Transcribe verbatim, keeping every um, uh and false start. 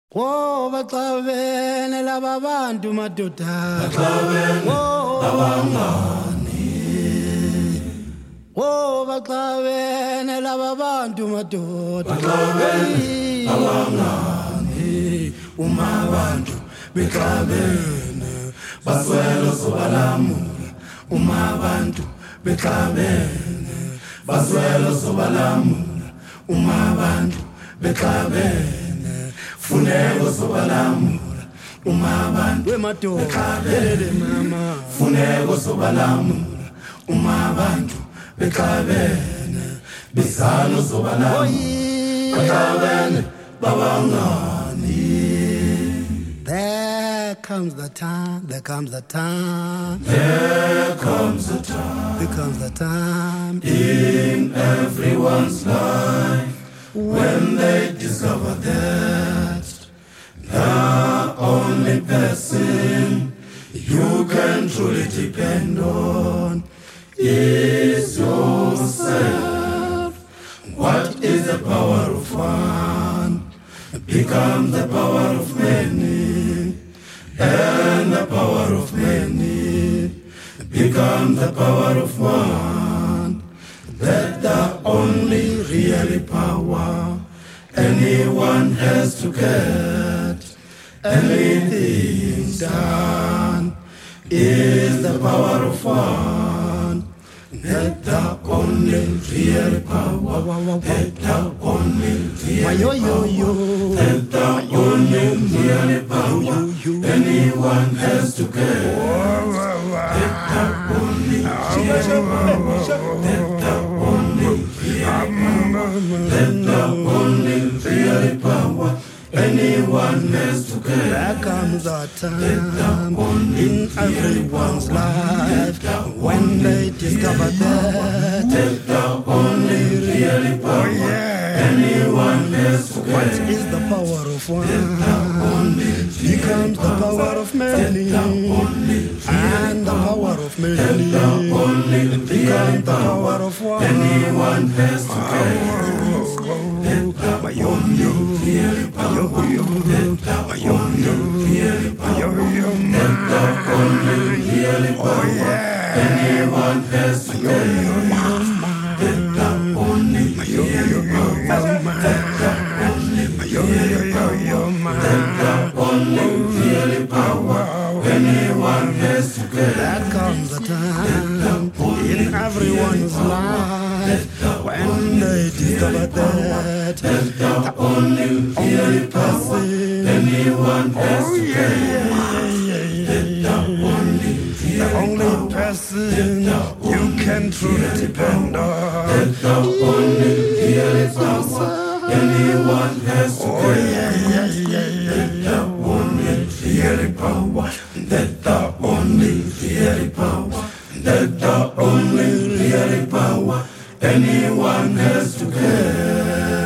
Wo baxabene laba bantu madoda baxabene abangani wo baxabene laba bantu madoda baxabene abangani uma abantu bexabene baswelo sobalamula uma abantu bexabene baswelo sobalamula uma abantu bexabene funeko sobalamula uma abantu wemadoda mama funeko sobalamula uma abantu bexabene bizalo sobalamula baxabene babangani. There comes the time, there comes the time, There comes a time there comes the time in everyone's life when they discover that the only person you can truly depend on is yourself. What is the power of one becomes the power of many, and the power of many becomes the power of one. That the only really power anyone has to get anything done is the power of one. That the only real power, that the only real power, that the only real power anyone has to get. That the only real power, that the only real power, that the only real power anyone has to get. There comes a time in everyone's life when they discover that The only real power anyone has to what get. is the power of one becomes the power of many, and the power of many becomes the power of one. Anyone has to get. Anyone has to get. Only power anyone has to get. There comes a time in everyone's life when they discover that The only only person, anyone has to get. the only person you can truly depend on. The only real power anyone has to get. The only real power. That the only real power. That the only real power anyone has to get.